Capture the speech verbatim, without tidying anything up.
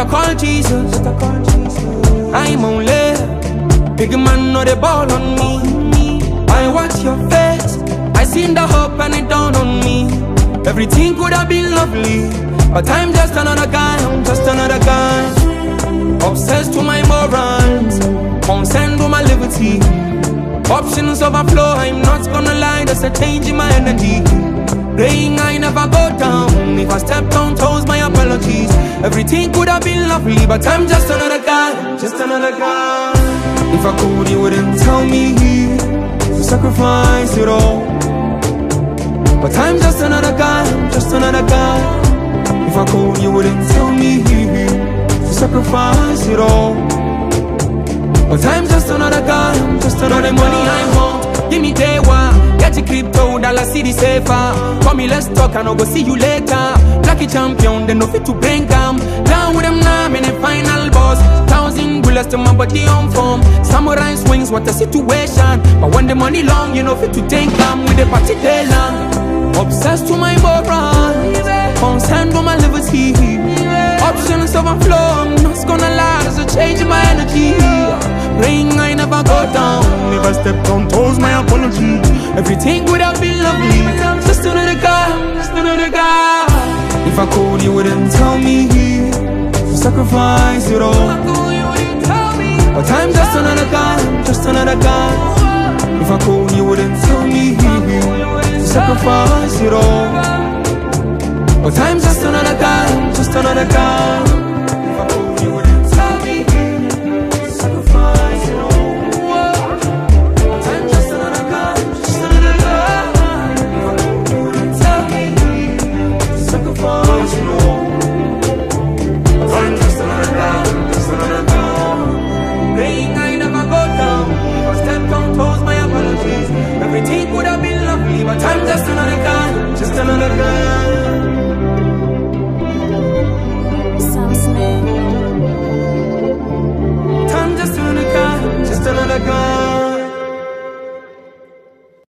Better call Jesus. I'm only big man, no the ball on me. I watch your face, I seen the hope and it dawned on me. Everything could have been lovely, but I'm just another guy, I'm just another guy. Obsessed to my morals, concerned with my liberty. Options overflow, I'm not gonna lie, there's a change in my energy. Praying I never go down, if I step on toes, my apologies. Everything could have been lovely, but I'm just another guy, just another guy. If I could, you wouldn't tell me to sacrifice it all. But I'm just another guy, just another guy. If I could, you wouldn't tell me to sacrifice it all. But I'm just another guy, just another money I want. Give me day one, get your crypto, dollar city safer. Call me, let's talk, and I'll go see you later. Lucky champion, they no fit to bring them down with them now, in the final boss. Thousand bullets to my body on form. Samurai swings, what a situation. But when the money long, you know fit to take them with the party day long. Obsessed to my moral, concerned with my liberty. Options overflow, I'm not gonna lie, there's a change in my energy. Praying I never go down, if I stepped on toes, my apology. Everything would have been lovely, but I'm just another guy, just another guy. If I could, you wouldn't tell me to sacrifice it all. But I'm just another guy, just another guy. If I could, you wouldn't tell me to sacrifice it all. But I'm just another guy, just another guy.